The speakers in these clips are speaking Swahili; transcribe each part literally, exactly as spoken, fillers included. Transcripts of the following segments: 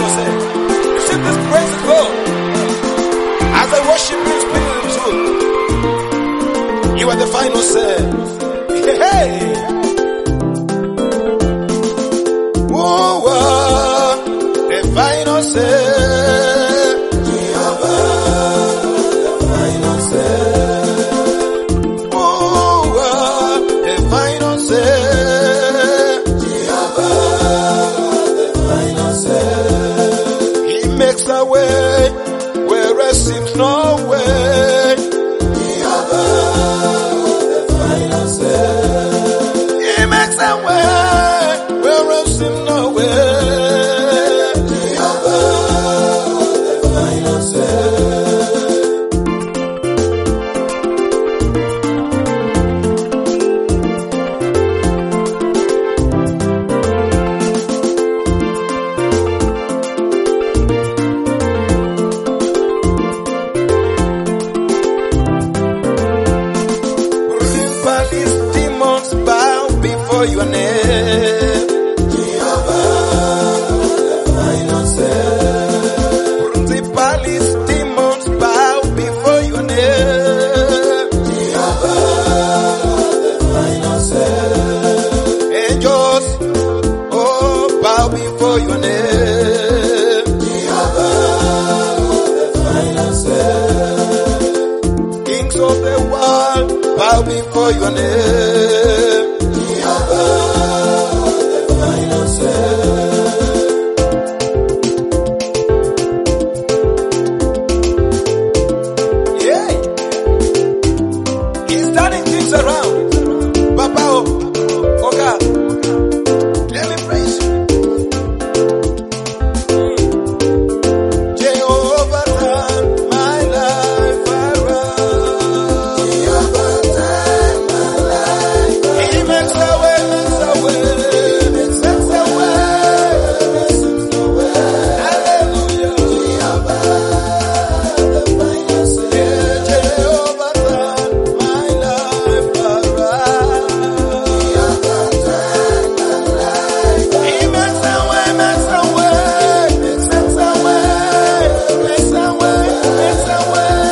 say. Receive this praise of God. As I worship you in spirit and truth. You are the final say. Hey! Oh, uh, the final say. Jehovah, the final say. Oh, uh, the final say. Jehovah, the final say. He makes a way where there seems no way. Jehovah, the final say. He makes a way where there seems no way. Jehovah, the final say. Principalities, demons bow before your name. Jehovah, the final say. Principalities, demons bow before your name. Jehovah, the final say. Angels, oh, bow before your name. Jehovah, the final say. Kings of the world, bow before your name. Jehovah, the final say. Yeah. He's turning things around. Papa, oh, oh God, let me praise you. Jehovah, turn my life around. Jehovah, turn my life around. He makes a way, makes a way, makes a way, makes a way. Hallelujah. Jehovah, the final say. Jehovah, turn my life around. Jehovah, turn my life around. He makes a way, makes a way, makes a way, makes a way, makes a way.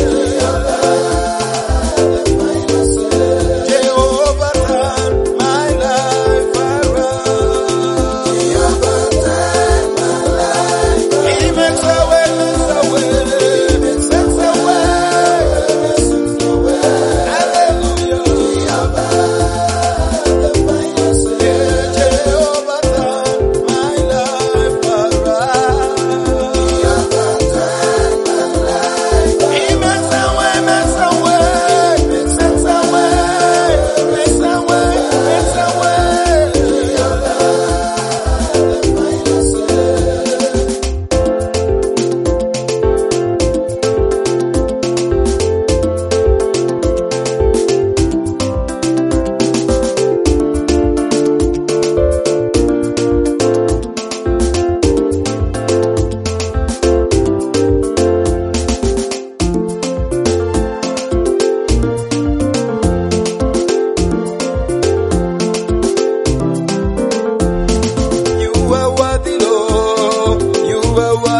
Jehovah, turn my life around. Jehovah, turn my life around. He makes a way, makes a way, makes a way, makes a way. Hallelujah. Jehovah, the final say. Jehovah, turn my life around. Jehovah, turn my life around. He makes a way, makes a way, makes a way, makes a way, makes a way. Jehovah, the final say. You are worthy, Lord. You are worthy.